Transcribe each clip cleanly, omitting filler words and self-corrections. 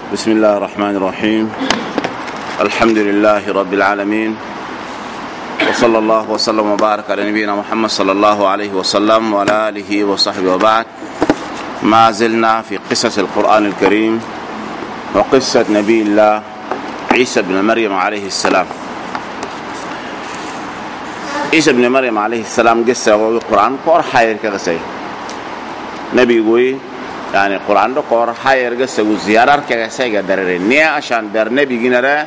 بسم الله الرحمن الرحيم. الحمد لله رب العالمين، وصلى الله وسلم وبارك على نبينا محمد صلى الله عليه وسلم وعلى آله وصحبه وبعد. ما زلنا في قصة القرآن الكريم وقصة نبي الله عيسى بن مريم عليه السلام. عيسى بن مريم عليه السلام قصة القرآن قر حير كغسي نبي قوي يعني القرآن ده قر حير قصة وزيارة كغسي قدرين نيا عشان بر نبي جنرا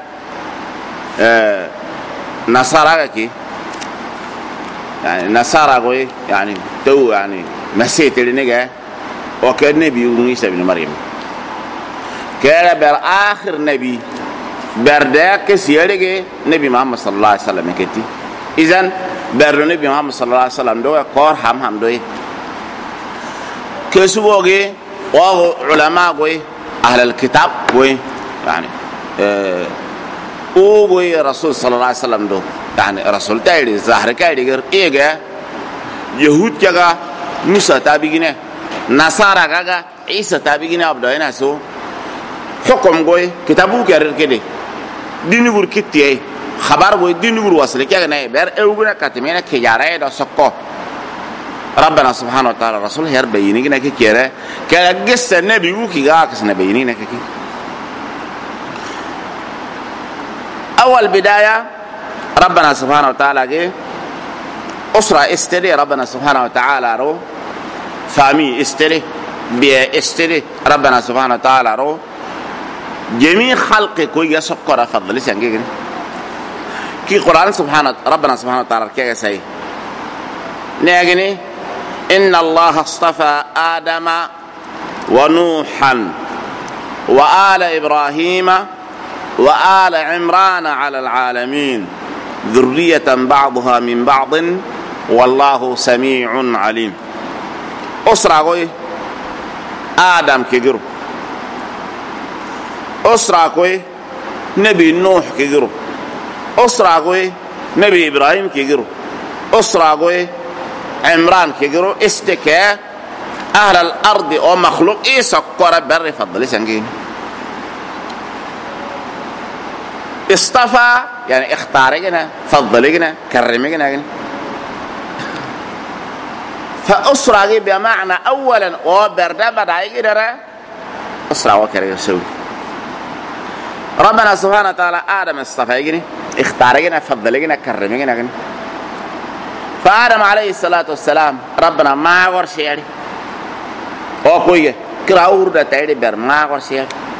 نصارى كي يعني نصارى قوي يعني تو يعني مسيت اللي نجا وكان نبي عيسى بن مريم كان بر آخر نبي بردك سيرجع نبي محمد صلى الله عليه وسلم كتي. إذن بر نبي محمد صلى الله عليه وسلم دوه قار هم دوه كسبوعه وعلماء قوي أهل الكتاب قوي يعني قوي رسول صلى الله عليه وسلم دو يعني رسول تايري زهر كايري غير إيجا يهود كذا موسى تابعينه نصارى كذا عيسى تابعينه أبداينه سو حكم قوي كتابه كيرر كده ديني بركتيه خبر قوي ديني برواسل كذا نه بير أوجنا كاتمينه كجارة ده سكوا ربنا سبحانه وتعالى رسول هير بيني كنا كيره كجس النبي وكي جاكس نبيني نككي. أول بداية ربنا سبحانه وتعالى جه أسرة استري ربنا سبحانه وتعالى رو فامي استري بي استري ربنا سبحانه وتعالى رو جميع خلق كوي يسكر فضل سينجي كي قرآن سبحانه ربنا سبحانه وتعالى كي سي نيجني إن الله اصطفى آدم ونوحا وآل إبراهيم وآل عمران على العالمين ذرية بعضها من بعض والله سميع عليم. أسرة قوي آدم كجرو أسرة قوي نبي نوح كجرو أسرة قوي نبي إبراهيم كجرو أسرة قوي عمران كجرو استكى أهل الأرض أو مخلوق إيه سكر بر فضل سنجين اصطفى يعني اختارجنا فضلجنا كرمجنا فأسرة بمعنى أولا وبرد بدأ يقدر أسرة وكريه سوي ربنا سبحانه وتعالى آدم اصطفى اختارجنا فضلجنا كرمجنا فآدم عليه الصلاة والسلام ربنا ما ورشي يعني أو كويه كراور ده تيري بر ما ورشي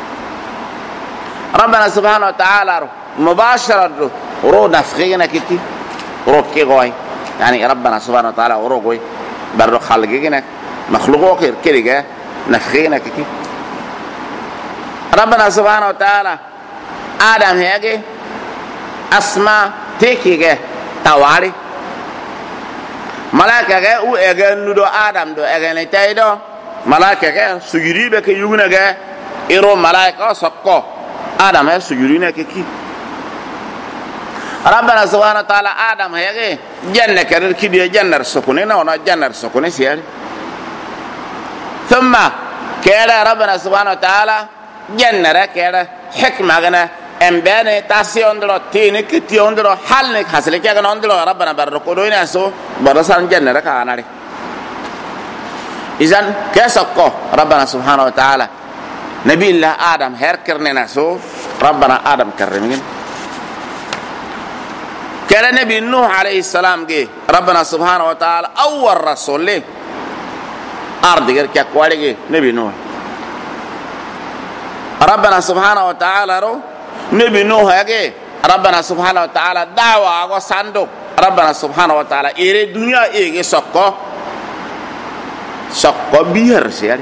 ربنا سبحانه وتعالى مباشرة رو نفخينا كي رو كي غوي يعني ربنا سبحانه وتعالى رو غوي بر خلقنا مخلوقه غير كده نفخينا كي ربنا سبحانه وتعالى آدم هيجي أسماء تيكي تواري ملاك جاء وأجن ندو آدم دو أجن تايدو ملاك جاء سجري بك يجونا جاء إيرو ملاك سكوا آدم هي سجرينا كي ربنا سبحانه وتعالى آدم هي جنة كرر كده جنة سكوننا ونا جنة سكونة سيار ثم كذا ربنا سبحانه وتعالى جنة كذا حكمة جنا أمبارح تاسي أندلو تيني كتي أندلو حالك حصل كي أكن أندلو ربنا بركودوين أسو برسان جنة كأناري إذن كسكو ربنا سبحانه وتعالى نبي الله آدم هركرنا نسو ربنا آدم كرمين كان نبي نوح عليه السلام جه ربنا سبحانه وتعالى أول رسول له أرض غير كأقوال جه نبي نوح ربنا سبحانه وتعالى رو نبي نوح جه ربنا سبحانه وتعالى دعوة وصندوق ربنا سبحانه وتعالى إيري الدنيا إيه سكو بير سياري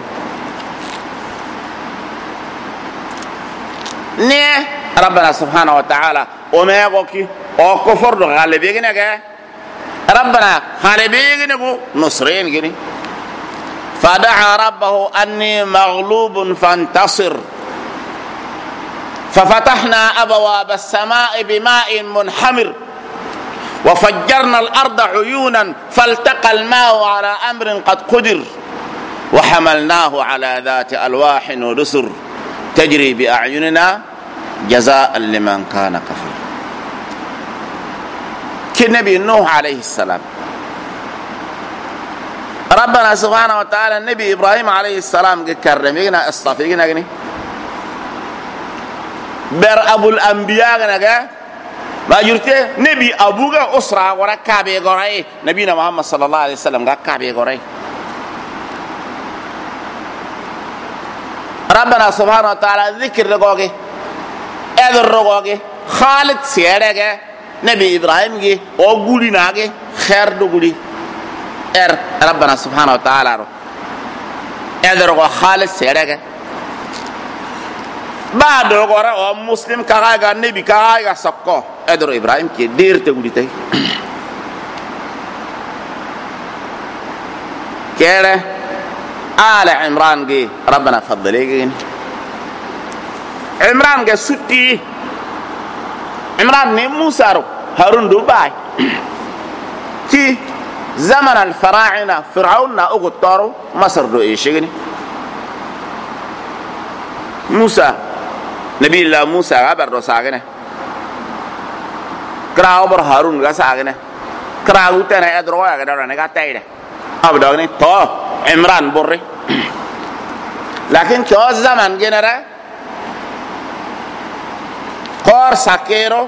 نه ربنا سبحانه وتعالى وما يقولي أو كفر غالبين جا ربنا غالبين جو نصرين جني فدعا ربه أني مغلوب فانتصر ففتحنا أبواب السماء بماء منحمر وفجرنا الأرض عيونا فالتقى الماء على أمر قد قدر وحملناه على ذات ألواح ودسر تجري بأعيننا جزاء لمن كان كفر. كالنبي نوح عليه السلام، ربنا سبحانه وتعالى النبي إبراهيم عليه السلام كرمينا اصطفينا غني بر أبو الأنبياء غنى ما جرت نبي أبوغا أسرة ورا كعبة غراي نبينا محمد صلى الله عليه وسلم غا كعبة غراي. ربنا سبحانه وتعالى ذكر رغوغي اذر رغوغي خالد سيرغي نبي إبراهيم غي او غولي ناغي خير دغولي ربنا سبحانه وتعالى اذر رغو خالد سيرغي بعد غورا او مسلم كاغا نبي كاغا سكو ادرو ابراهيم كي دير تغولي تاي كيره آل عمران جي ربنا فضليه عمران جي سوتي عمران ني موسى رو هارون دبي كي زمن الفراعنه فرعون اغطروا مصر دو ايشغني موسى نبي الله موسى عبر دو ساغنه كراو بر هارون غا ساغنه كراو تنه ادرو يا غدا نغا تايده ابدوني تو عمران بري لكن كو زمان جنرا قار ساكيرو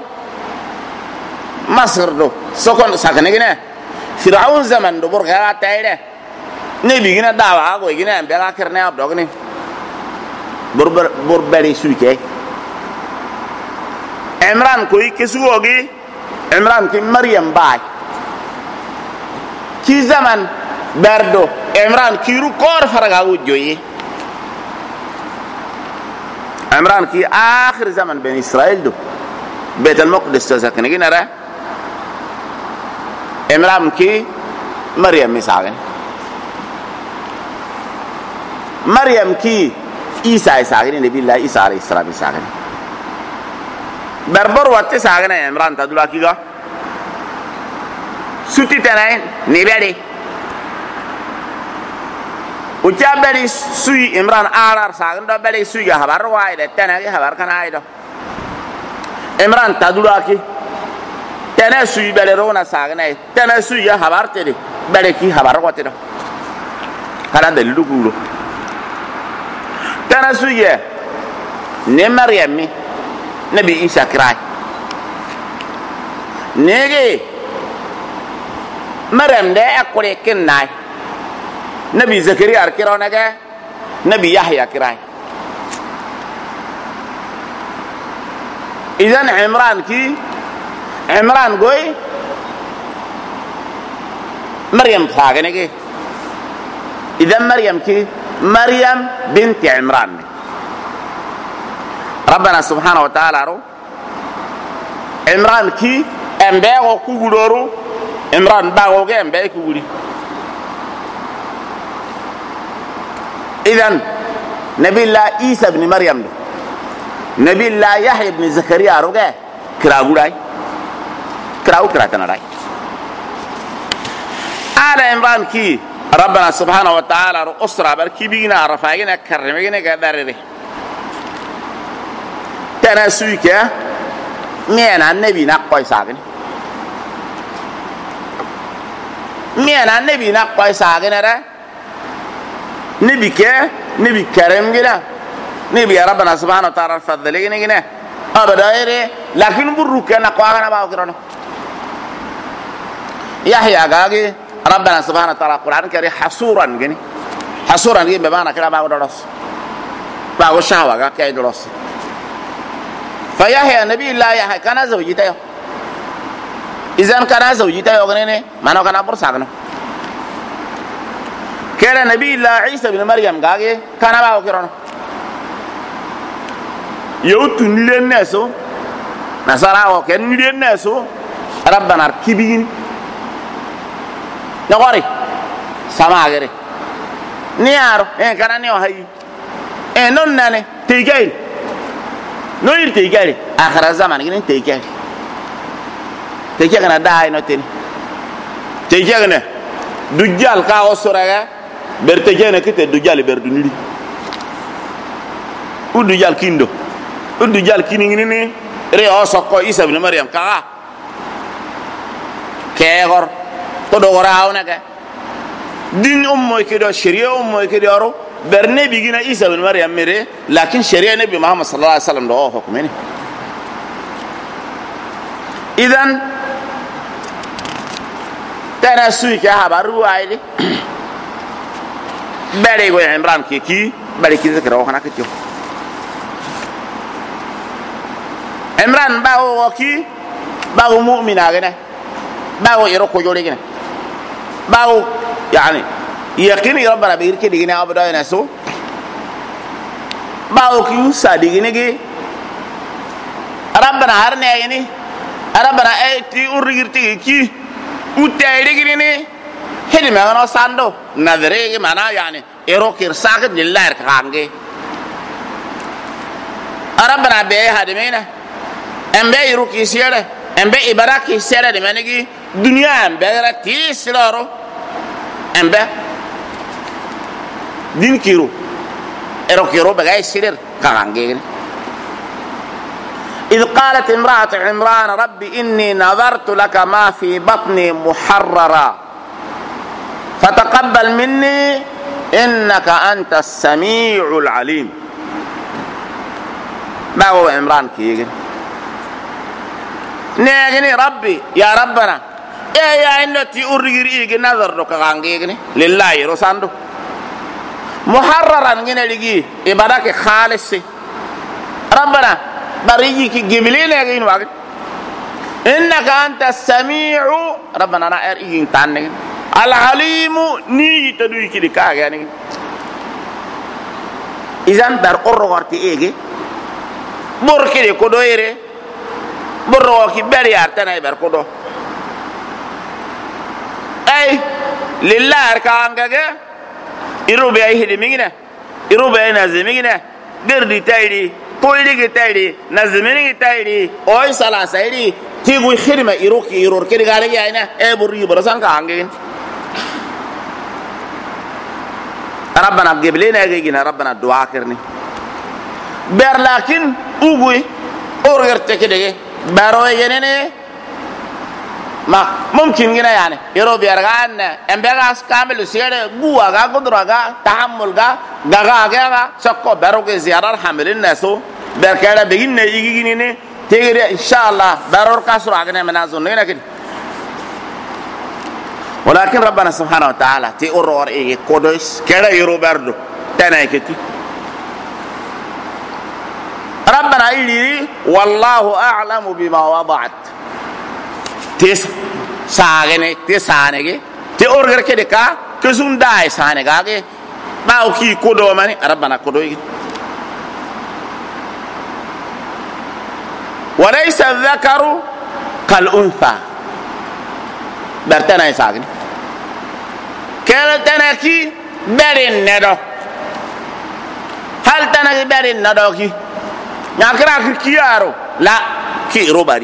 مصر دو سكون ساكنه جنه فرعون زمان دو برغا تايده نبي جنا داوا كو جنا بلا كرنه ابدوني بربري سويكي عمران كوي كسوغي عمران كي مريم باي كي زمان بردو عمران كيرو كور فرغا وجوي عمران كي آخر زمن بين إسرائيل دو بيت المقدس تسكن نرى عمران كي مريم مساغن مريم كي عيسى ساغن نبي الله عيسى عليه السلام ساغن بربر وقت ساغن عمران تدلا كيغا سوتي تنين نبيدي وجا بلي سوي عمران آرار ساغن دو بلي سوي خبر وايد تناغي خبر كان ايدو عمران تدلا كي تنا سوي بلي رونا ساغن تنا سوي خبر تدي بلي كي خبر وقت دو كلام دليل غولو تنا سوي ني مريم نبي عيسى كراي نيجي مريم ده اكوري كناي نبي زكريا كراو نجا نبي يحيى كراي اذا عمران قوي مريم فاغنيجي اذا مريم كي مريم بنت عمران ربنا سبحانه وتعالى رو عمران كي امبيغو كوغورو عمران باغو كي امبي كوغوري اذن نبي الله عيسى بن مريم دو نبي الله يحيى بن زكريا روغا كراغوراي كراتناراي آل عمران كي ربنا سبحانه وتعالى رو اسرا بركي بينا رفاينا كرمينا قدرري تنا سويكا مينا النبي نقوي ساغن مينا النبي نقوي ساغن را نبي كه نبي كرم جدا نبي ربنا سبحانه وتعالى فضلين جنا ابدا ايه لكن بروك نقوا انا باو كرنو يحيى غاغي ربنا سبحانه وتعالى القران كريم حصورا جني حصورا جي بمعنى كده باو درس باو شاوا غا كاي درس فيحيى نبي الله يحيى كان زوجته اذا كان زوجته غنينه ما نو كان برساغنو كان نبي الله عيسى بن مريم غاغي كان باو كرنو يوتو نيلن نسو نصارى وكن نيلن نسو ربنا كبين نغوري سماغري نيارو كان نيو هاي نون ناني تيجي نوير تيجي آخر الزمان كنا تيجي كنا داعي نتين تيجي كنا دجال كاو سرعة برتجي نكتة دجال بردنيلي udu jal kindo udu jal kiningini ni re o sokko Isa ibn Maryam ka kegor to do raawna ka din ummo ke do sharia ummo ke do ro berne bigina Isa ibn Maryam mere lakin sharia nabi Muhammad sallallahu alaihi wasallam do hukumeni idan tana sui ka habaru aile bere go Imran ki bari ki zakara wa kana kitiyo Imran bawo ki bawo mu'mina gane bawo iro ko jore gane bawo yani yaqini rabbana bi irke digine abada ina so bawo ki usa digine ge rabbana harne yani rabbana ay ti urigirti ki utayre gine hedi ma no sando nadre ge mana yani iro kir sakit lillahi kange rabbana be hadimina embe iro ki sere embe ibaraki sere de menegi dunya embe rati silaro embe din kiro iro kiro bagay sirer kange إذ قالت امرأة عمران ربي إني نظرت لك ما في بطني محررا فتقبل مني إنك أنت السميع العليم ما هو عمران كي نيجني ربي يا ربنا إيه يا إنه تيوري ريجي نظر لك عن لله رساندو محررا جنا لجي إبادك خالص ربنا بريجي كي جبلين يا جين واقع إنك أنت السميع ربنا أنا أريجي تاني العليم ني تدوي كده كا يعني إذن بر قرّرتي إيه بور كده كده إيه بور كي بري أرتنا بر كده أي لله أركان كذا يروبي أيه دمينه يروبي أيه نازمينه غير تايدي تويدي تايدي نازمينه تايدي أوي سلا سايدي تيجي خيرما يروك كده قال يا إنا إيه بوري برسان كأنجين ربنا قبلنا يجينا ربنا الدعاء كرني بير لكن أقوي أورغرت كده بروي جنني ما ممكن جنا يعني يرو بيرغان امبغاس كامل سيره بوا غا قدرغا تحمل غا سكو بروك زيارة حمل الناس بير كده بيجين يجيني تيجي إن شاء الله برور كسر عقنا منازلنا كده ولكن ربنا سبحانه وتعالى تيورور إيه كودوس كده يروبردو تنايكتي ربنا يلي والله أعلم بما وضعت تيس ساغني تيسانيكي تيورغر كده كا كسون داي سانيكاكي باو كي كودو ماني ربنا كودوي وليس الذكر كالأنثى برتنا يساقني كل تناكي برين ندو هل تناكي برين ندو كي ناكرا كيارو لا كي روباري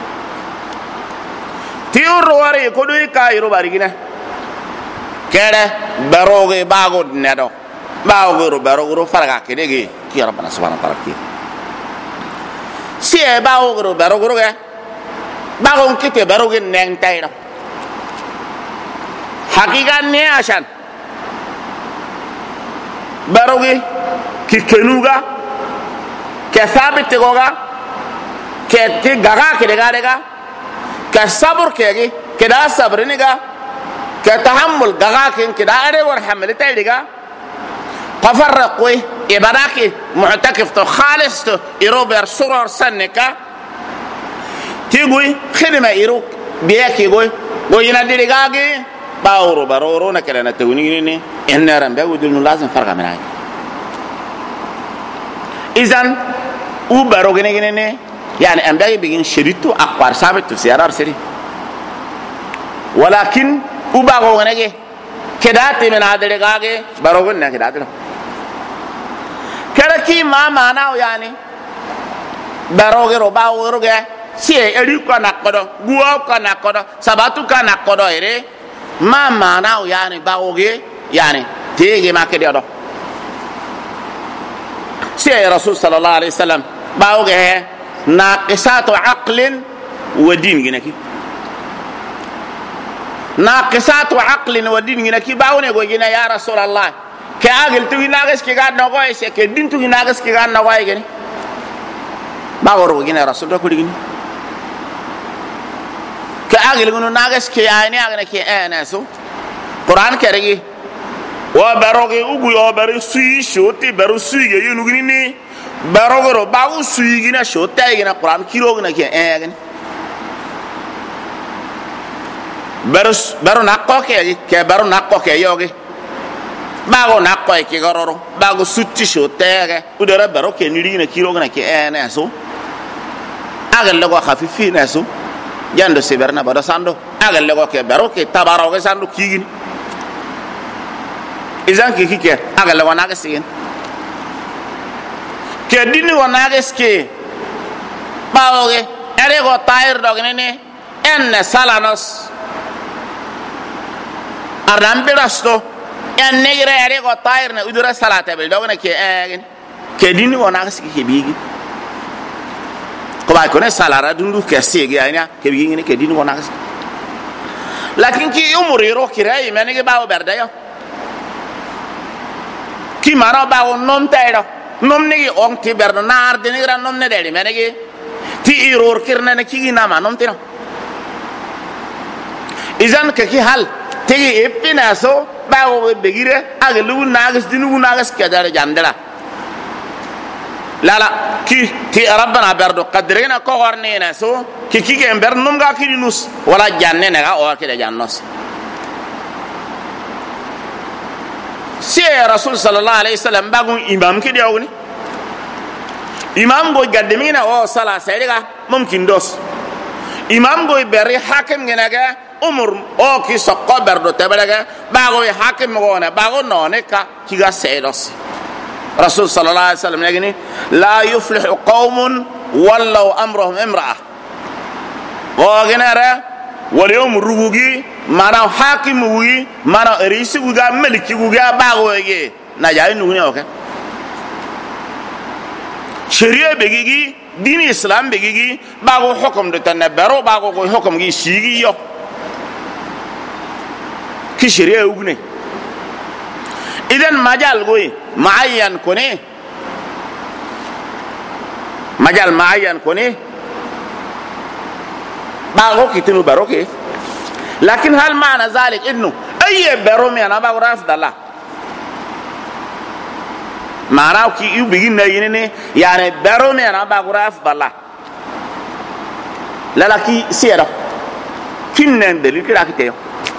تيور رواري كدوي كاي روباري كنا كده بروغي باغو ندو باغو بروغو فرقا كده كي ربنا سبحانه وتعالى كي سي باغو بروغو باغو كيتي بروغي ننتايرو حقيقة عشان بروغي كيكنوغا كثابت تغوغا كتي غاغا كدغا كصبر كيغي كدا صبرنيغا كتحمل غاغا كدا اري ورحمل تايدغا تفرقوا ابراكي معتكف تو خالص تو يروبر سرور سنكا تيغوي خدمه يروك بيكي غوي وينا ديغاغي باورو بارورو نكلا نتوني ني ان رم بودل لازم فرق من هاي اذن او باروغني ني يعني ام باي بيجين شريتو اقوار ثابت في سيارار سري ولكن او باغونغي كداتي من هذا لغاغي باروغن كداتو كركي ما معناه يعني باروغي رو باوروغي سي اريكو ناكودو غوكو ناكودو سباتو كناكودو ايري ما معناه يعني باوغي يعني تيجي ما كده سي رسول صلى الله عليه وسلم باوغه ناقصات عقل ودين جنكي ناقصات عقل ودين جنكي باونه go gina ya rasul allah ke agel tu nagas ki ga no go ese ke din tu nagas ki ga no go gini bawor go gina rasul ko digini ke agel go nagas ki ya ni agna ki ana so quran keregi wa baroge ugu yo bari sui shoti baru sui ge yunu gini ni baroge ro bagu sui gina shota gina quran kiro gina ki gini baru nakko ke baru nakko ke yoge bago nakko ke gororo bago sutti shotege udara baru ke niri na kiro na ke ene so agal lego khafifi na so jando seberna bada sando agal lego ke baru ke tabaro ke sando kigini izan ke kike agal lego na gasin ke dini wona gaske baoge ere go tayr dogne ne en salanos aram birasto en negre are go tayr na udura salata bel dogna ke egen ke dini wona gaski ke bigi ko ba ko ne salara dundu ke sege ayna ke bigi ne ke dini wona gaski lakin ki umuri ro kirai menege bawo berda yo ki mara bawo nom tayro nom negi on ti berda nar de negra nom ne deli menege ti iror kirna ne ki na ma nom tino izan ke ki hal tegi epina so bawo begire agelu nagas dinu nagas kedare jandela lala ki ti rabbana berdo qadrina ko warnena so ki ke ber num ga kidinus wala janne ne ga o kede jannos si rasul sallallahu alaihi wasallam bagun imam kidi awni imam go gaddemina o sala sayga mumkin dos imam go beri hakim genaga umur o ki sokko berdo tebelaga bago hakim gona bago none ka kiga sedos rasul sallallahu alaihi wasallam yagini la yuflihu qaumun wallau amruhum imra'a o genara wal yawm rugugi mana hakim wi mana risi guga maliki guga bago ye na jaay nu ne oke sharia begigi din islam begigi bago hukum de tanabaro bago ko hukum gi shigi yo ki sharia ugne idan majal goy معين كوني مجال معين كوني باغوكي تنو باروكي لكن هل معنى ذلك انه اي برومي انا باغو رافض الله معناوكي يو بيجين نيني يعني برومي انا باغو رافض الله لا كي سيرا كينن دليل كده كتيو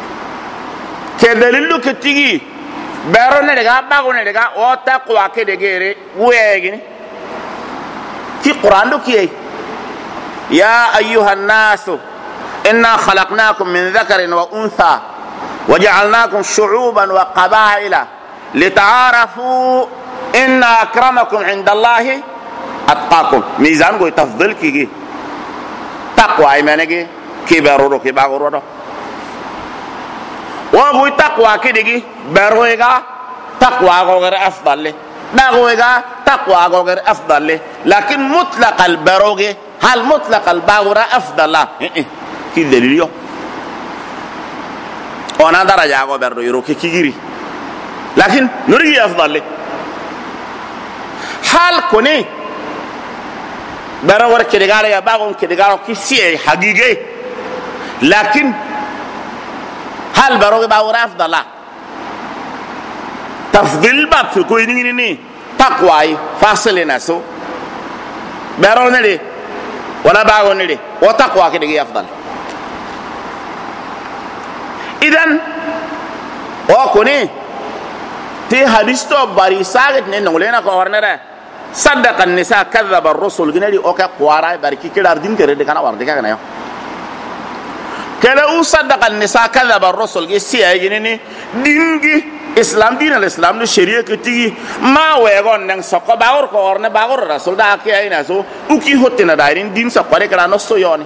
كدليل كتيجي برونه دغا باغونه دغا او تقوا كدغيري ويغني في قران دوكي يا ايها الناس انا خلقناكم من ذكر وانثى وجعلناكم شعوبا وقبائل لتعارفوا ان اكرمكم عند الله اتقاكم ميزان كو تفضل كي تقوى ايمانغي كبرورو كباغورو وهو تقوى كدغي برويغا تقوى غير افضل باغويغا تقوى غير افضل لكن مطلق البروغي هل مطلق الباغورا افضل كي دليل وانا درجه غو برو يرو كيغيري لكن نرجي افضل حال كوني برور كدغار يا باغون كدغار كي سي حقيقي لكن هل بروغ باور افضل تفضيل باب في كويني ني تقوى فاصلنا سو برو نري ولا باغو نري وتقوى كده افضل اذن وكوني تي حديث تو باري ساغت ني نولينا كو ورنره صدق النساء كذب الرسل غنري اوكا قوارا باركي كدار دين كره كان ورد كان يا كلا صدق النساء كذب الرسل سي ايني دينغي اسلام دين الاسلام دو شريعه كتي ما ويغون نن سوكو باور كو ورن باور رسول دا كي اينا سو اوكي هوتنا دايرين دين سوكو كلا نسو يوني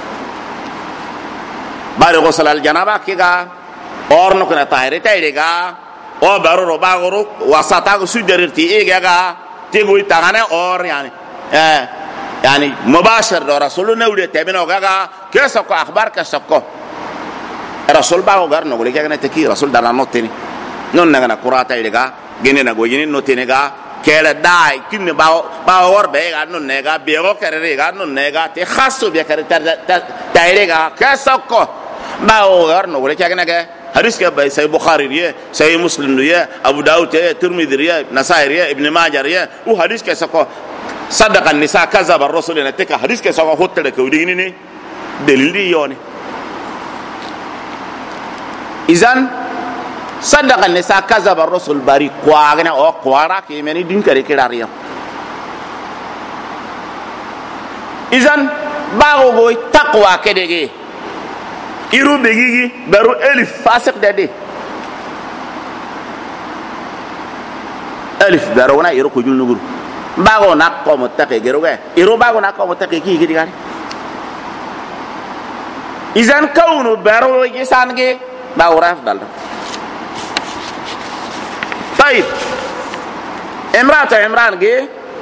بار غسل الجنابه كيغا اورنو كنا طاهر تايريغا او بارو باغورو واساتا سودرتي ايغا تيغو تاغانا اور يعني مباشر دو رسول نولي تبينو غاغا كيسكو اخبار كسكو رسول باو غار نغولي كاغنا تكي رسول دانا نوتيني نون نغنا قراتا يلغا غيني نغو يني نوتيني غا كيلا داي كين باو ور بيغا نون نغا بيغو كرري غا نون نغا تي خاصو بيكر تايرغا كسكو باو غار نغولي كاغنا غا حديث كبا سي بخاري ريه سي مسلم ريه ابو داود ريه ترمذي ريه نسائي ريه ابن ماجه ريه وحديث كسكو صدق النساء كذب الرسول نتك حديث كسكو هوتل كوديني ني دليل يوني اذن صدق النساء كذب الرسول باري كواغنا او كوارا كيمني دين كري كداريا اذن باغو غوي تقوى كدغي iru begigi baru elif fasik dade elif baru na iru kujul nugur bago nak ko mutake geruga iru bago nak ko mutake ki gidi gani izan kaunu baru gisan ge bago raf dal طيب imran ge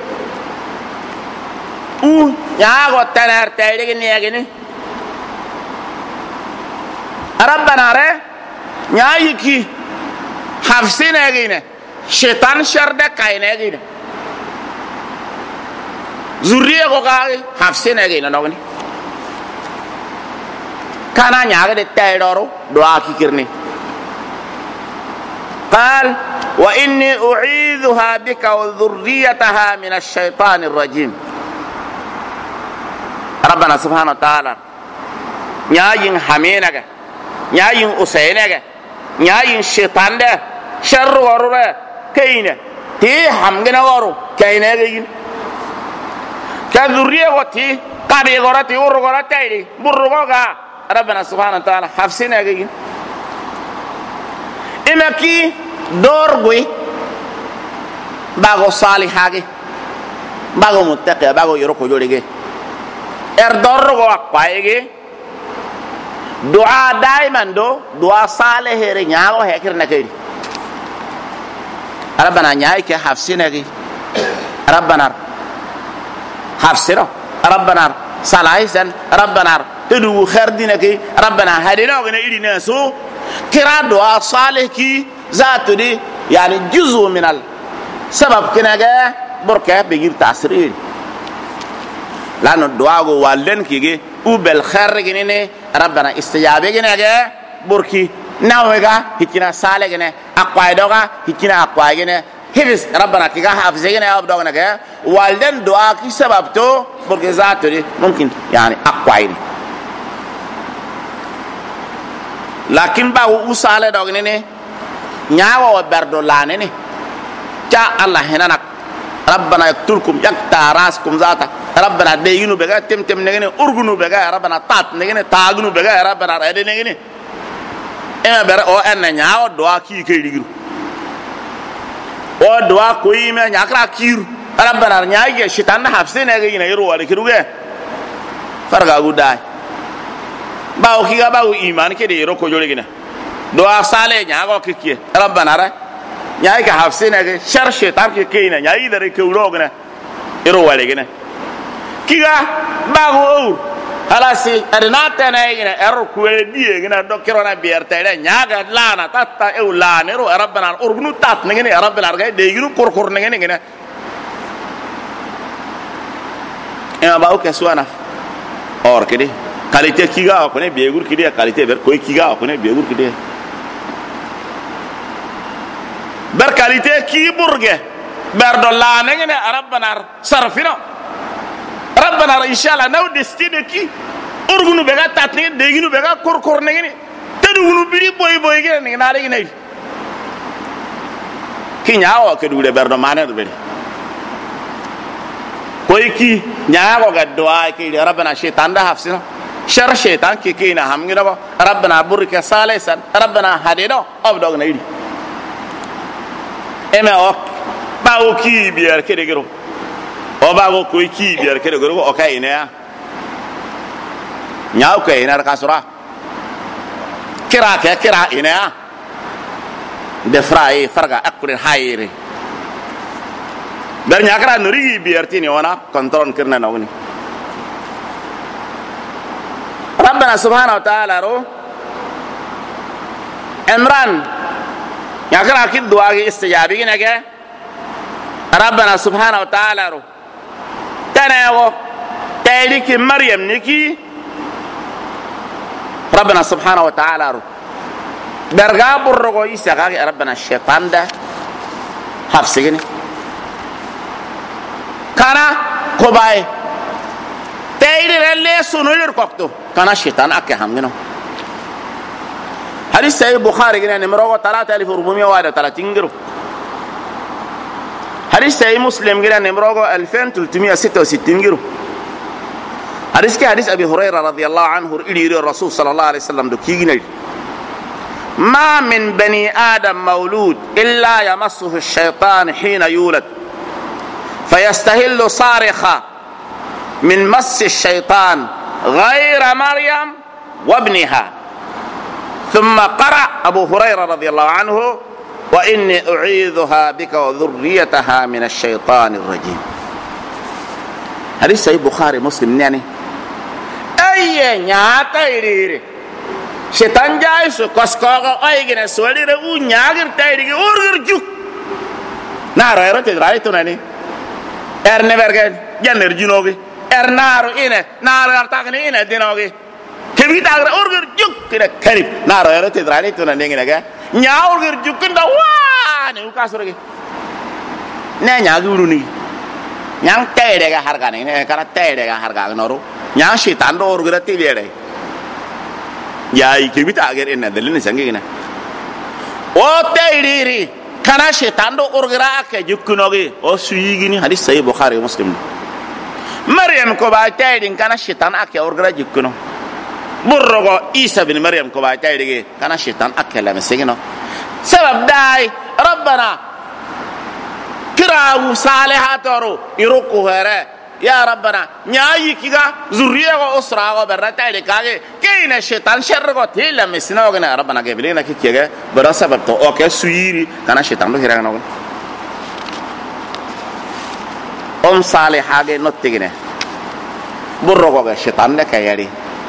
nyago tanar tayde ni agini ربنا ره نايكي حفصين اغينه شيطان شرده كاين اغينه زوريه غاغي حفصين اغينه نوغني كانا نياغه دي تايدورو دعا كيرني قال واني اعيذها بك وذريتها من الشيطان الرجيم ربنا سبحانه وتعالى نياين حمينه nyayin usaynega nyayin shaytande sharru warure kayne ti hamgina waru kayne gin ka zurriya wati qabi gorati urugorati burrugoga rabbana subhanahu wa ta'ala hafsina gin imaki dorgui bago salihage bago muttaqi bago yoroko jolige dorgo akwaige دعاء دائما دعاء صالح رنياو هكر نكيد ربنا نيايك حفصنا ربنا حفصنا ربنا صلاحيسن ربنا تدو خير دينك ربنا هدينا وغنا إلينا سو كرا دعاء صالح كي ذات دي يعني جزء من السبب كنغا بركة بيجيب تأثير لأن الدعاء والدن كي وبالخير جنينه ربنا استجابه جنيه بركي ناويغا هيكنا ساله جنيه اقوايدوغا هيكنا اقواي جنيه حفظ ربنا كيغا حافظ جنيه ابدوغنا جه والدن دعاء كي سبب تو بركي ذات ممكن يعني اقواي لكن باو وساله دوغني نياو وبردو لانني جاء الله هنا ربنا يقتلكم يقطع راسكم ذاتا ربنا دينو بغا تم نغني اورغنو بغا ربنا طات نغني تاغنو بغا ربنا رد نغني اما بر او ان نياو دوا كي كاي ديغرو او دوا كوي ما نياكرا كير ربنا نياي شيطان حفصين نغي يرو ولا كيروغا فرغا غوداي باو كيغا باو ايمان كدي يرو كو جولغينا دوا صالح نياغو كيكي ربنا را نياي كحفصين نغي شر شيطان كيكينا نياي دري كولوغنا يرو ولا غينا kiga bago or halasi adnata na ina erku die gina dokiro na bierta ida nyaga lana tatta e lana ro rabbana urgnu tat ngene rabbana ga de giru korkor ngene ngene e bawo ke suana or kidi kalite kiga ko ne begur kidi kalite ber koy kiga ko ne begur kidi ber kalite ki burge ber do lana ngene rabbana sarfina ربنا ان شاء الله نو دستينه كي اورغنو بغا تاتني ديغنو بغا كوركور نغني تدغنو بيري بوي بوي غني ناري ناي كي نياو كدو دي بردو مانر بيري كوي كي نياو غدوا كي ربنا شيطان ده حفصنا شر شيطان كي كينا همغنا ربنا برك صالحا ربنا هدينا ابدو ناي اما او باو كي بيار كدغرو o bago koy ki biar kede goro o kay ne nyaaw kay na ka sura kira ina de frai farga akure hayre در nyakra nuri biyartini wana kontrol kirna nawni rabbana subhanahu wa ta'ala ro imran nyakra ki dua ki istijabi ki nage rabbana subhanahu wa ta'ala ro tanago tayli ki maryam niki rabbana subhanahu wa ta'ala ro darga burgo isa ga rabbana shaytan da hafsigini kana kobay tayri relle sunulir kokto kana shaytan akke hamgino hadith sahih bukhari gina numero 3430 giro hadith sahih muslim gina numero 2366 giro hadith ke hadith abi hurairah radhiyallahu anhu iri rasul sallallahu alaihi wasallam do kigina ما من بني آدم مولود إلا يمسه الشيطان حين يولد فيستهل صارخا من مس الشيطان غير مريم وابنها ثم قرأ أبو هريرة رضي الله عنه وإني أعيذها بك وذريتها من الشيطان الرجيم هذه صحيح بخاري مسلم يعني أي نياتا يريري شيطان جاي سو كسكاغا ايغنا سولي رو نياغر تايدي اورغر جو نارو يرو تدراي توناني ارنبرغن جنر جنوغي ارنارو اين نارو ارتاغني اين دينوغي كبيتا اورغر جو كده كريم نارو يرو تدراي توناني نغا نيا اورغر جو كندا واني وكاسورغي نا نياغوروني ñang tayde ga hargane ne kala tayde ga harga noru ñang shaitan do orgura tilere yayi kibita agar en dalilin sangi gina o tayriri kana shaitan do orgura ake jukkunogi o suyigini hadith sahih bukhari muslim maryam ko ba taydin kana shaitan ake orgura jukkuno burrogo isa bin maryam ko ba taydigi kana shaitan ake la mesegino sabab dai rabbana kirawu salihatoro iruku here ya rabbana nyayi kiga zurriya go usra go berata ile kage keina shaitan shargo tilla mesina go na rabbana ge bilina kikege bara sabab to okay suiri kana shaitan do hiranga no salihage nottigine burro go ge shaitan ne kayari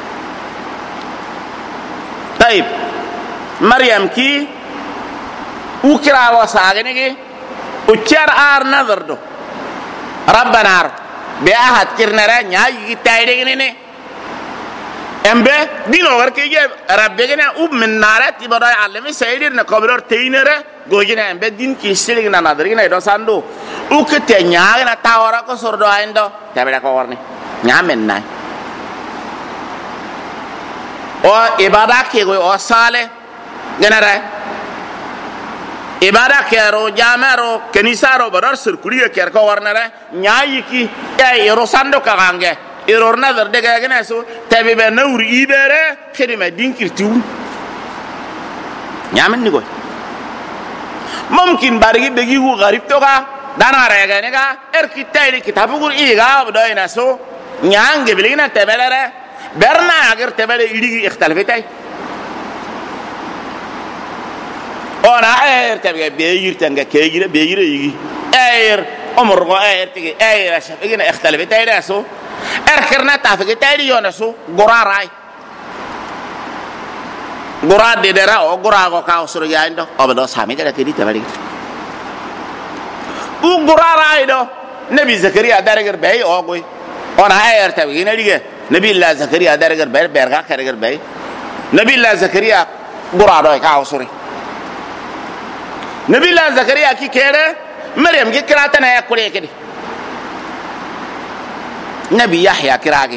tayib maryam ki ukira wa sagene ge ucar ar nazardo rabbana beahat kirnara nyayi tayde gene embe dino warke je rabbe gene min narat ibada alimi saydir na kobror teinere gogina embe din ki silig na nadarina do sando ukete nyaga na tawara ko sordo aindo tabeda ko warni nyamen nay o ibada ke go o sale genere ibada kero jamero kenisaro barar sirkuliya kerko warnare nyayi ki ay rosando kagange iror nazar de gagene so tabi be nawri ibere khidima dinkirtu nyamen ni goy mumkin barigi begi wu garib to ga dana rega ne ga erki tayri kitabu gur iga abdoina so nyange bilina tebelere berna agar tebele idigi ikhtalafetay ona ayer tabiga beeyir tanga keeyire beeyire yigi ayer umur go ayer tigi ayer shafigina ikhtalafet ayraso erkirna tafigi tayri yonaso goraray gorad de dera o gorago ka osoro yaindo obado sami dara kedi tabali u goraray do nabi zakariya daragar bay ogoy ona ayer tabiga nadige nabi allah zakariya daragar bay berga karagar bay nabi allah zakariya gorado ka osori nabi la zakariya ki kere maryam ki kirata na yakure kidi nabi yahya kiragi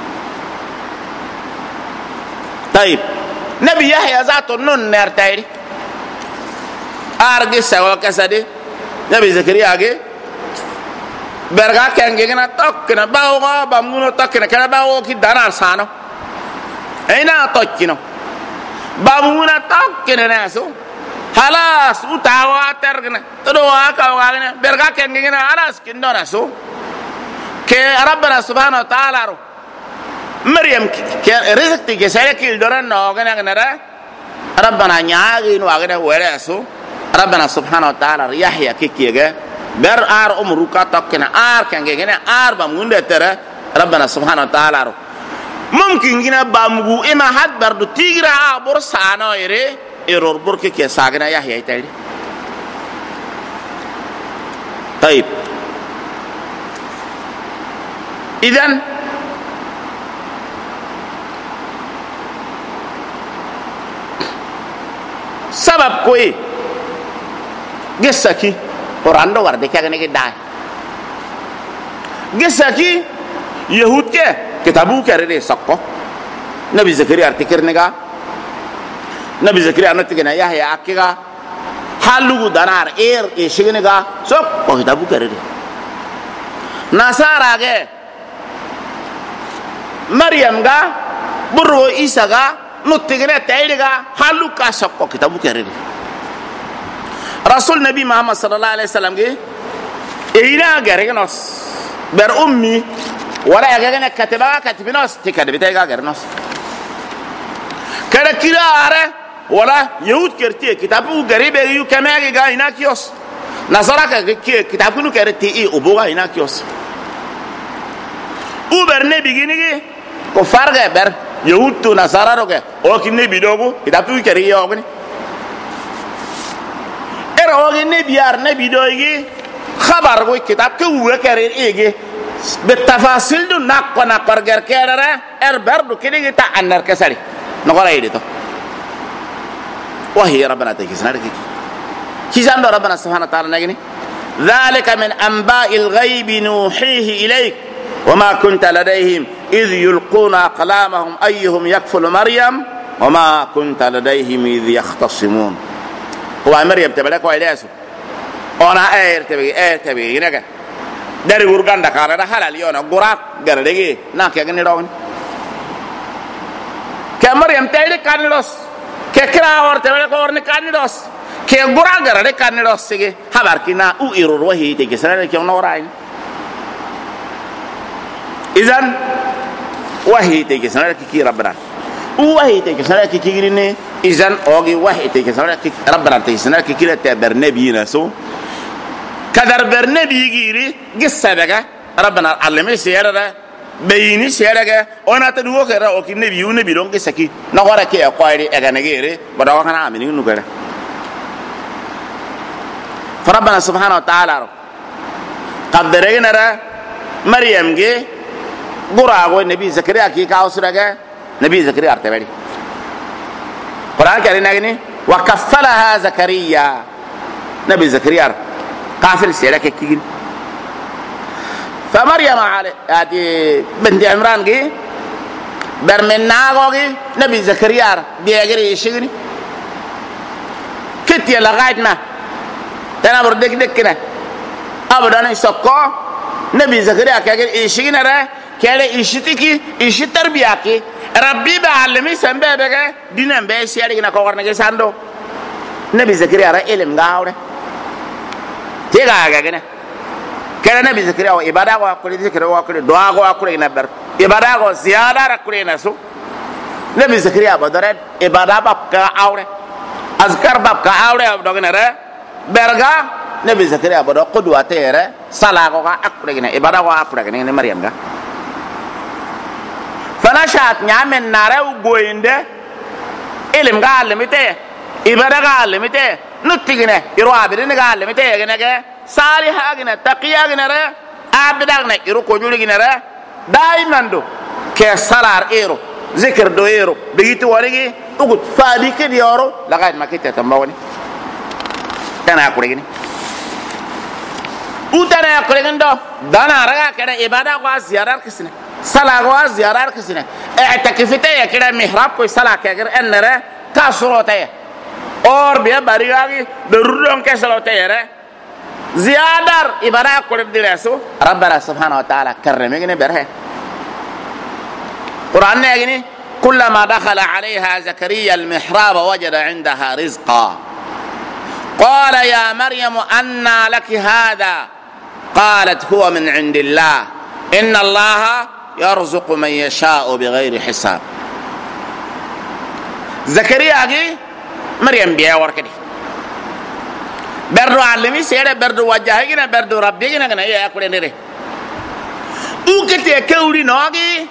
tayib nabi yahya zato non nertayri argi sawa kasade nabi zakariya ge berga kenge gina tokkina bawo bamuno tokkina kana bawo ki danar sano aina tokkino bamuna tokkina naso halas utawa tergna todo aka wagna berga kengina aras kindona so ke rabbana subhanahu wa ta'ala ro maryam ke rizqi ke sare ki doran no gana gana rabbana nyaagi no wagna wala so rabbana subhanahu wa ta'ala yahya ke kiga بر ار امرك تكنا ار كان جنا ار بمغند ترى ربنا سبحانه وتعالى ممكن جنا بامغو اما حد برد تيغرا برسانو يري ايرور بركي كي ساغنا يحيى تايري. طيب اذن سبب کوئی قصة قرآن دو ورده کیا گنے دائے قصة کی یہود کے کتابو کہہ رہے سکو نبی زکریہ ارتکرنے گا نبی زکریہ انتگنے یا ہے آکے گا حالو دانار ایر ایشگنے گا سب کو کتابو کہہ رہے ناصار آگے مریم گا برو عیسیٰ گا نتگنے تیڑے گا حالو کا سب کو کتابو کہہ رہے رسول نبی محمد صلی اللہ علیہ وسلم کے اینا گرگنوس بر امی ولا يجعلنا كتبا كتبناس تكذب بتاعي كرناس كذا كذا أره ولا يهود كرتيه كتابه غريب يو كما يجا هنا كيوس نصارى كتابه نو كرتيه أبوه هنا كيوس وبرني بيجيني كفار بر يهود تو نصارى روكه أو كني بيدوغو كتابه كريه أغني أغني بيار نبيدوغي خبر کوئی کتاب کے ہوئے کرے ایگے بالتفاصيل دو نقر غير كيرا برضو كده تا انر كسري نقول ايه تو وهي ربنا تكسنا كيزان ربنا سبحانه وتعالى نغني ذلك من انباء الغيب نوحيه اليك وما كنت لديهم اذ يلقون اقلامهم ايهم يكفل مريم وما كنت لديهم اذ يختصمون هو مريم تبلك ويلاسو انا تبي نغا dari urganda kala da halal yona gurak gara dege na ke gani rawni ke maryam tayde kanidos ke kra or tawle ko orni kanidos ke gurak gara de kanidos sege habar kina u irur wahi te ke sare ke ono ray idan wahi te ke sare ki rabbana u wahi te ke sare ki girine idan ogi wahi te ke sare ki rabbana te sare ki kila te bernabiyina so كدر برنبي يجري قصة بقى ربنا علمه سيرة بيني سيرة أنا تدوق كرا أو كي نبي ونبي لون قصة كي نقرأ كي أقوالي أغنيجيري بدأوا كنا عاملين نقرأ فربنا سبحانه وتعالى قدرنا را مريم جي قرأ نبي زكريا كي كاوسرة نبي زكريا أرتبلي قرآن كريم نجني وكفلها زكريا نبي زكريا قافل سيرك كيجين فمريم على هذه بنت عمران جي برمن ناقوي نبي زكريا بيجري يشغني كتير لغاية ما تنا بردك دكنا أبدا نسقى نبي زكريا كيجري يشغني را كيله يشتكي يشتربياكي ربي بعلمي سنبه بقى دينام بس ياري كنا كورنا كساندو نبي زكريا را إلهم غاورة تيجا كنا كنا نبي زكريا وإبادة وأكل ذكر وأكل دعاء وأكل ينبر إبادة وزيادة أكل ينسو نبي زكريا بدرت إبادة بابك أوره أذكر بابك أوره أبدوغنا را برجع نبي زكريا بدو قدوة تيره صلاة وأكل ينا إبادة وأكل ينا مريم كا فنشأت نعمل ناره وجوينده إلهم قال لميته إبادة قال لميته نتيجنا يروح عبدنا قال لميته كنا صالحة كنا تقيا كنا را عبدا كنا يروح كجول كنا را دائما دو كسالار إيرو ذكر دو إيرو بيجي وريجي تقول فادي كديارو لقيت ما كنت تماوني كان أقول كني وترى أقول كن دو دانا رجع كنا إبادة وزيارة كسنة صلاة وزيارة كسنة اعتكفتة كنا محراب كوي صلاة كأجر أن را كسروتة और भी बारीगागी दरुरों के सलोते हैं रे ज़्यादार इबारत कोड दिले सो रब्बना सुब्हानहु व तआला करने के ने बरहे कुरान ने आगे कुल्लमा दखल अलैहा ज़करिया المحراب वजद عندها رزقا قال يا مريم أنى لك هذا قالت هو من عند الله إن الله يرزق من يشاء بغير حساب زكريا آगे مريم بيا وركدي berdo alimi sere berdo wajahigina berdo rabbigina kana ya akure ndere ukete kewri nogi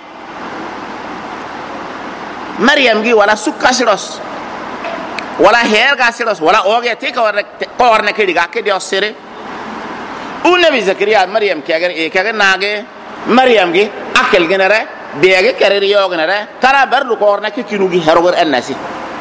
Maryam gi wala sukasiros wala herga siros wala oge te ko warne kedi ga kedi osere nabi Zakariya Maryam kage nage Maryam gi akel genere bege kere yo genere tara berdo ko warne ke kinugi herogor annasi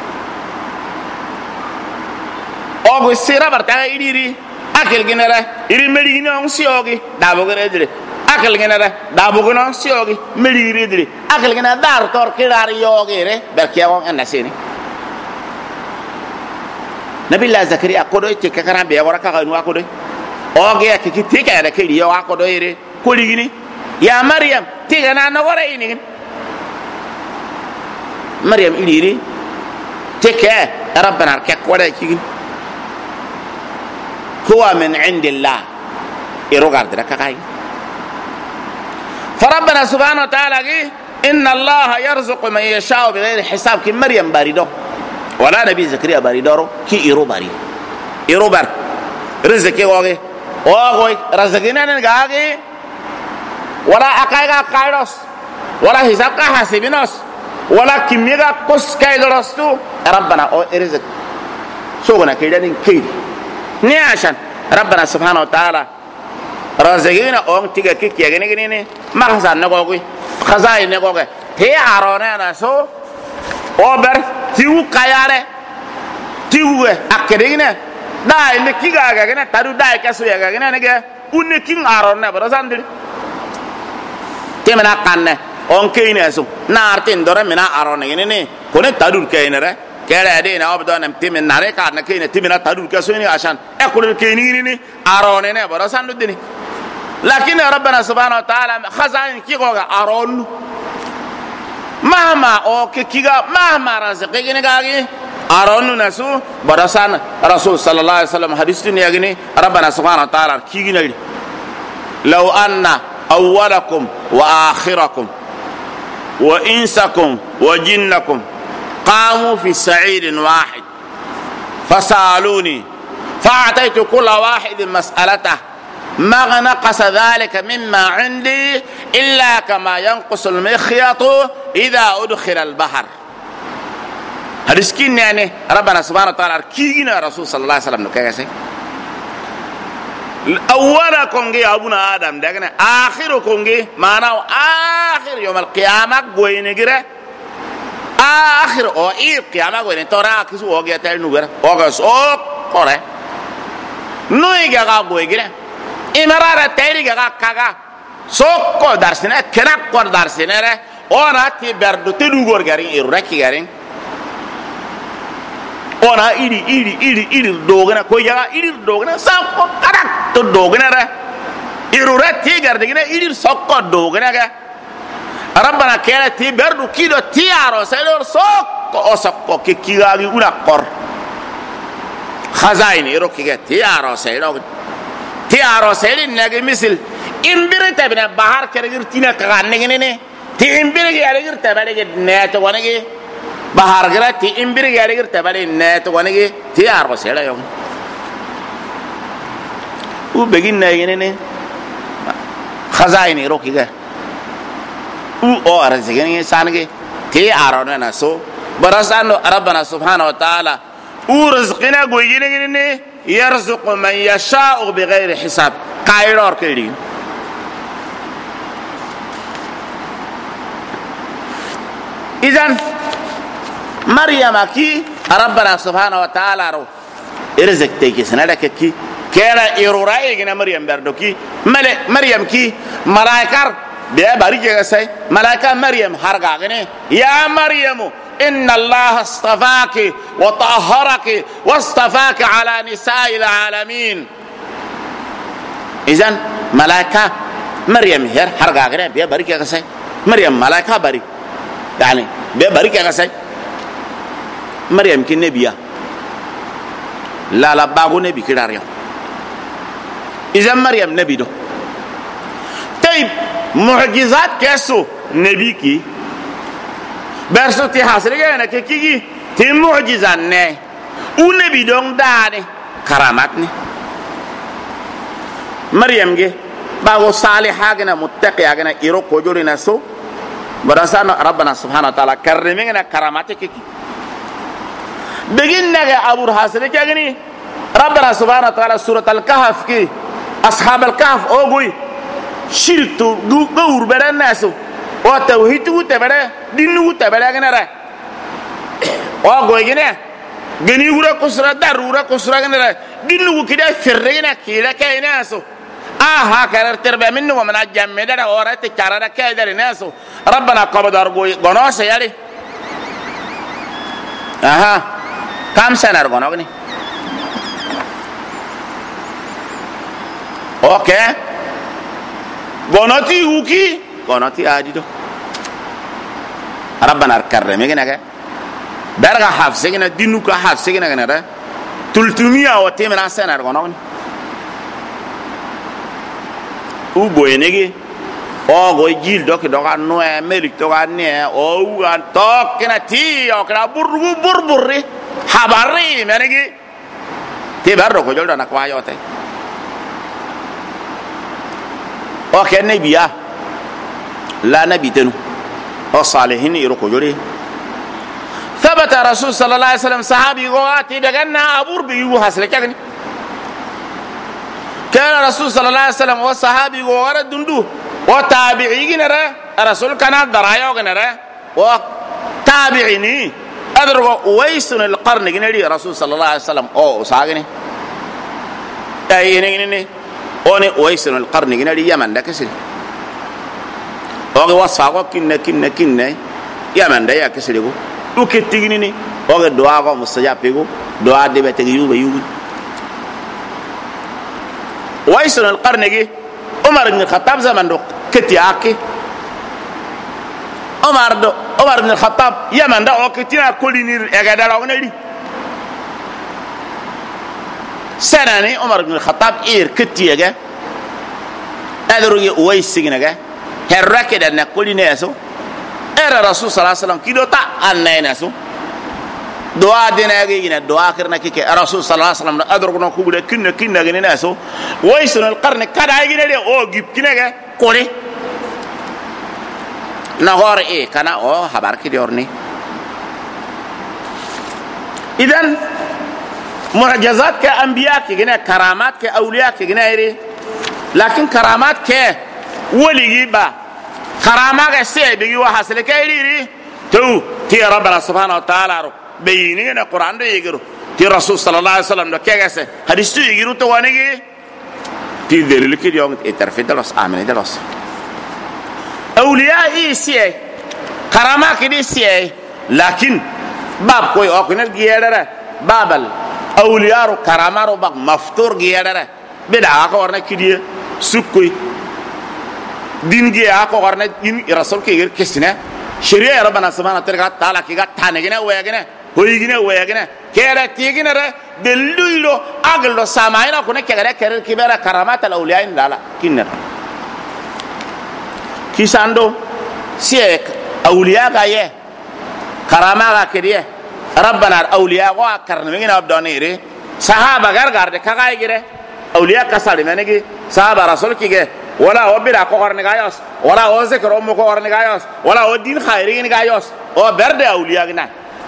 ogo sira barta idiri akel genere iri meli no siogi dabo gere dire akel genere dabo no siogi meli iri dire akel genere dar tor kirar yo gere berkiya on annasi ni nabi la Zakariya ko do te kakara be wora ka kanu ko do oge ke ki te ka ke yo ko do ire ko ligini ya Maryam te gana no wora ini Maryam idiri te ke rabbana ke ko da ki هو من عند الله يروغار درك كاي فربنا سبحانه وتعالى ان الله يرزق من يشاء بغير حساب كي مريم باردو ولا نبي زكريا باردو كي يرو باري يرو بار رزقي اوغي رزقنا نغاغي ولا اكايغا كايروس ولا حساب كا حاسبينوس ولا كيميغا كوس كايدرستو ربنا او رزق سوغنا كيدين كيد ni عشان ربنا سبحانه وتعالى رزقنا اون تيغا كيكي غني مخزان نغوغي خزاين نغوغي هي عرونا ناسو اوبر تيو كاياره تيو اكدينا داي نكيغا غنا تادو داي كاسو يا غنا نغا اونكين عرونا برساندري تيمنا كان اون كيناسو نارتين دور منا عرونا غني كون تادو كاينره kere de na obdo nam timin nare ka na kene timina tadu ka so ni ashan e ko kene ni arone ne baro sandu dini lakin rabbana subhanahu wa ta'ala khazain ki go ga aron mahma o ke kiga mahma razqi gene ga gi aron nasu baro san rasul sallallahu alaihi wasallam hadith ni yagini rabbana subhanahu wa ta'ala ki gi nari law anna awwalakum wa akhirakum wa insakum wa jinnakum قاموا في سعيد واحد فسألوني فأعطيت كل واحد مسألته ما نقص ذلك مما عندي إلا كما ينقص المخيط إذا أدخل البحر هرسكين يعني ربنا سبحانه وتعالى كينا رسول صلى الله عليه وسلم نكايسي أولكم جي أبونا آدم دعنا آخركم جي معناه آخر يوم القيامة قوينجره آخر أو إيه قيامة قوي نتورا كيسو أوجي أتل نوبرا أوجس أو كره نوي جاكا قوي كده إمرارة تيري جاكا كاكا سوكو دارسنا كنا كور دارسنا ره أنا تبردو تدوغور كارين إيروركي كارين أنا إيري دوغنا كوي جاكا إيري دوغنا سوكو كارك تدوغنا ره إيروركي كاردينا إيري سوكو دوغنا كا ربنا كيلا تبردو كيلو تيارو سيلور سوكو أو سوكو كي كيغاغي ولا قر خزاين يروكي تيارو سيلين نجي مثل إمبرت بنا بحر كرجر تينا كغانينه تي إمبرت كرجر تبالي نات وانجي بحر كرا تي إمبرت كرجر تبالي نات وانجي تيارو سيلا يوم وبعدين نجينه خزاين يروكي او رزقني سانغي تي ارونا نسو برسانو ربنا سبحانه وتعالى ورزقنا غويني يرزق من يشاء بغير حساب كايرور كيري اذن مريم كي ربنا سبحانه وتعالى رو رزق تيكي سنالك كي كيرا ايروراي غنا مريم بردوكي مريم كي ملائكه بيا باريكا ساي ملائكه مريم هرغاغني يا مريم ان الله اصطفاك وطهرك واصطفاك على نساء العالمين اذن ملائكه مريم هر هرغاغني بيا باريكا ساي مريم ملائكه باري يعني بيا باريكا ساي مريم كي نبيا لا باغو نبي كداريو اذا مريم نبي دو طيب معجزات كيسو نبي كي برسو تي حاصلة أنا كي تي معجزات نه ونبي دون داني كرامات نه مريم جه باغو صالحة جنا متقية جنا إيرو كوجوري نسو براسان ربنا سبحانه وتعالى كرمنا كراماتك بجينا أبو الحسن كأني ربنا سبحانه وتعالى سورة الكهف كي أصحاب الكهف أوغوي شرطو غور بدن ناسو وتوحيدو تبره دينو تبره جنا أوغوي جنا جنيورا كسرة دارورا كسرة جنا دينو كده فرجنا كيلا كيناسو كرر تربى منه ومن الجمع ده ورات كرر كيدر ناسو ربنا قبض أرجوي قناص يالي كم سنة أرجوني اوكي قناتي وكي قناتي عادي دو ربنا الكرم يجينا درجة حافظنا دينو كحافظنا كنا تلتمية وتمن سنة أرجوني uboyenegi ogo jil dok doka no melik to ganne o an tok kena ti o kena burburri habari menegi ti barro ko jolda na kwa yote o ken nabiya la nabi tenu o salihin iro ko jori ثبت رسول صلى الله عليه وسلم صحابي غواتي دغنا ابور بيو حسل كغني كان رسول صلى الله عليه وسلم وصحابي وغير دندو وتابعين رسول كان درايو غنره وتابعيني ادرغو ويسن القرن غنري رسول صلى الله عليه وسلم او ساغني اينيني اوني ويسن القرن غنري يمن دكسل او وصفاغو كن يمن دا يكسلغو دوكتيغني او دعاغو مستجابيغو دعاء دبتيغيو بيو ويسن القرن جي عمر بن الخطاب زمن دو كتياكي عمر بن الخطاب يمن دا او كتينا كولينير اغادارا ونري سناني عمر بن الخطاب اير كتياغا ادروي ويسيغناغا هركه دنا كولينيسو اير الرسول صلى الله عليه وسلم كيدو تا انايناسو دعاء دينا جينا دعاء كرنا كيك الرسول صلى الله عليه وسلم أدركنا كوبلا كنا جينا ناسو ويسون القرن كذا جينا ليه أو جيب كنا جا كوري نهار إيه كنا أو خبر كديورني إذن معجزات كأنبياء كجنا كرامات كأولياء كجنا إيري لكن كرامات كولي جيبا كرامات كسيبي وحصل كإيري تو تي ربنا سبحانه وتعالى بينين القرآن ده يجرو تي رسول صلى الله عليه وسلم ده كيسه حديث تو يجرو تو وانيجي تي دليل كده يوم اترفد دلوس آمن دلوس أولياء إيسيه كرامة كده إيسيه لكن باب كوي أكنر جيادره بابل أولياء رو كرامة رو بق مفتور جيادره بدا أكورنا كده سكوي دين جي أكورنا دين رسول كيجر كسنة شريعة ربنا سبحانه وتعالى كيجا تانجنا وياجنا هويجنا وياجنا كيرا تيجنا را دليلو أغلو سامعنا كنا كيرا كبيرة كرامات الأولياء لا كينر كيساندو سيك أولياء كايه كرامات كريه ربنا الأولياء وكرنمينا أبدانيري صحابة غرغر كاي غيره أولياء كسالي منيجي صحابة رسول كيجي ولا هو بيرا كوهر نجايوس ولا هو ذكر أمه كوهر نجايوس ولا هو دين خيرين نجايوس هو برد أولياء جنا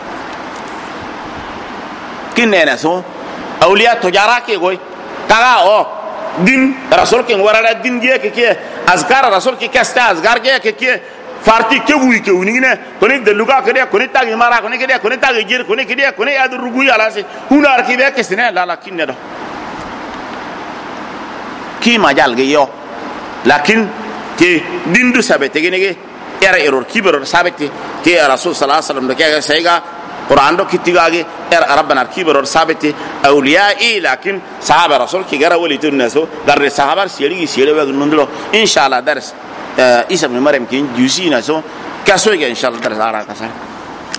كنا نسوا أولياء تجارة كي قوي كذا أو دين رسول كي ورا دين جيه كي أذكار رسول كي كستا أذكار جيه كي فارتي كوي كونينا كوني دلوكا كده كوني تاعي مارا كوني كده كوني تاعي جير كوني كده كوني أدو رجوي على سي هنا أركيبه كسنة لا كنا ده كي مجال جيو لكن تي دين دو سابت تيجي era error kibero sabeti te rasul sallallahu alaihi wasallam ke sayga quran do kitigaage era rabbana kibero sabeti awliya lakin sahaba rasul ki gara wali tunnaso darre sahabar siyeli wa nundlo inshallah dars isa ibn maryam kin jusina so kaso ga inshallah dars ara kasa